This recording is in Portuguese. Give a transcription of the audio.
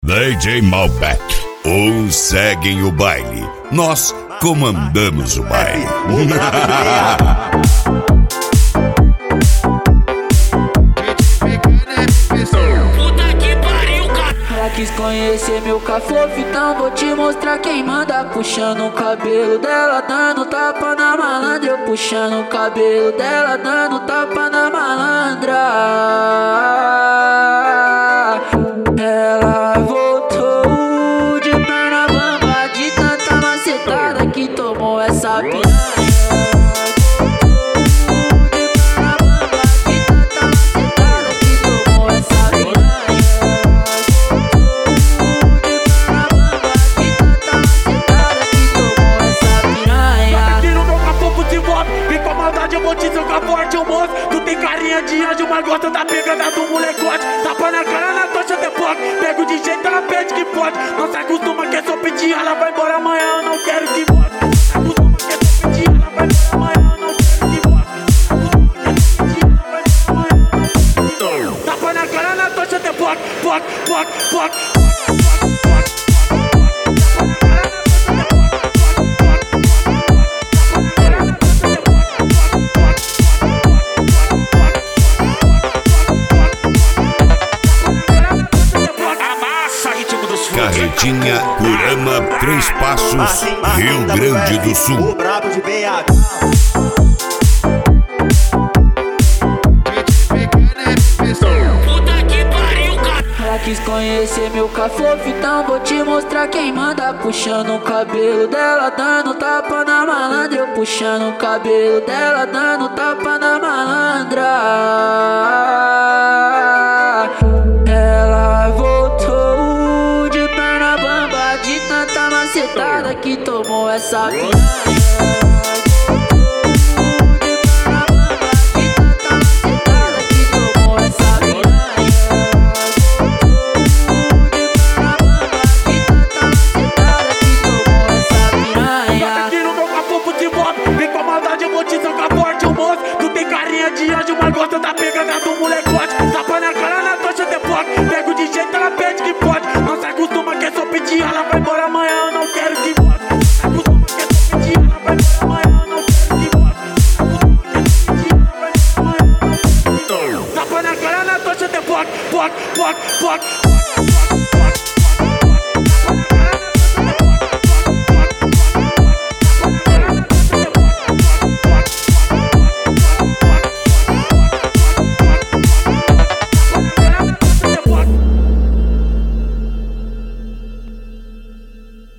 DJ Malbec, uns seguem o baile, nós comandamos o baile. Puta que pariu, cara. Ela quis conhecer meu cafofo, então vou te mostrar quem manda. Puxando o cabelo dela, dando tapa na malandra. Eu puxando o cabelo dela, dando tapa na malandra. Ela voltou de perna bamba, de tanta macetada que tomou essa piranha. Eu vou te jogar forte, o moço. Tu tem carinha de anjo, mas gosta da pegada do molecote. Tapa na cara, na tocha de foco. Pego de jeito, ela pede que pode. Não se acostuma que é só pedir, ela vai embora amanhã, eu não quero que volte. Não se acostuma que é só pedir, ela vai embora amanhã, eu não quero que volte. Tapa na cara, na tocha de foco. Foco. Carretinha, Curama, Três Passos, Rio Grande do Sul. O brabo de BH. Puta que pariu, cara. Ela quis conhecer meu cafofo, então vou te mostrar quem manda. Puxando o cabelo dela, dando tapa na malandra. Eu puxando o cabelo dela, dando tapa na malandra. Ela voltou de perna bamba, de tanta macetada que tomou essa piranha.